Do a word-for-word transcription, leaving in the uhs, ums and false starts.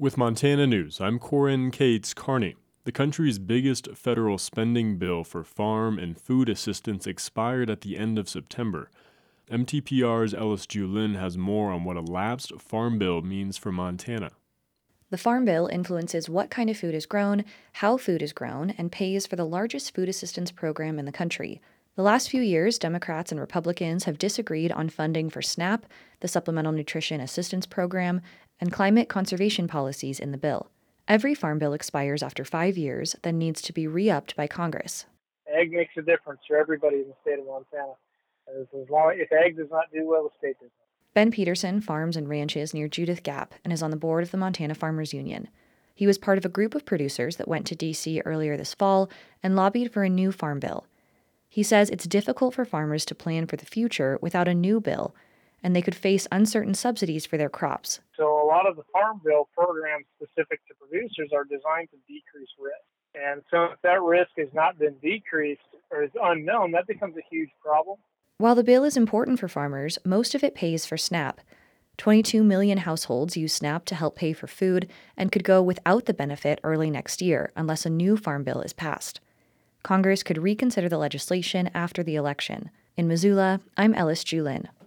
With Montana News, I'm Corin Cates Carney. The country's biggest federal spending bill for farm and food assistance expired at the end of September. M T P R's Ellis Julin has more on what a lapsed farm bill means for Montana. The Farm Bill influences what kind of food is grown, how food is grown, and pays for the largest food assistance program in the country. The last few years, Democrats and Republicans have disagreed on funding for SNAP, the Supplemental Nutrition Assistance Program, and climate conservation policies in the bill. Every farm bill expires after five years, then needs to be re-upped by Congress. Ag makes a difference for everybody in the state of Montana. As, as long if ag does not do well, the state does not. Ben Peterson farms and ranches near Judith Gap and is on the board of the Montana Farmers Union. He was part of a group of producers that went to D C earlier this fall and lobbied for a new farm bill. He says it's difficult for farmers to plan for the future without a new bill, and they could face uncertain subsidies for their crops. So a lot of the Farm Bill programs specific to producers are designed to decrease risk. And so if that risk has not been decreased or is unknown, that becomes a huge problem. While the bill is important for farmers, most of it pays for SNAP. twenty-two million households use SNAP to help pay for food and could go without the benefit early next year unless a new farm bill is passed. Congress could reconsider the legislation after the election. In Missoula, I'm Ellis Julin.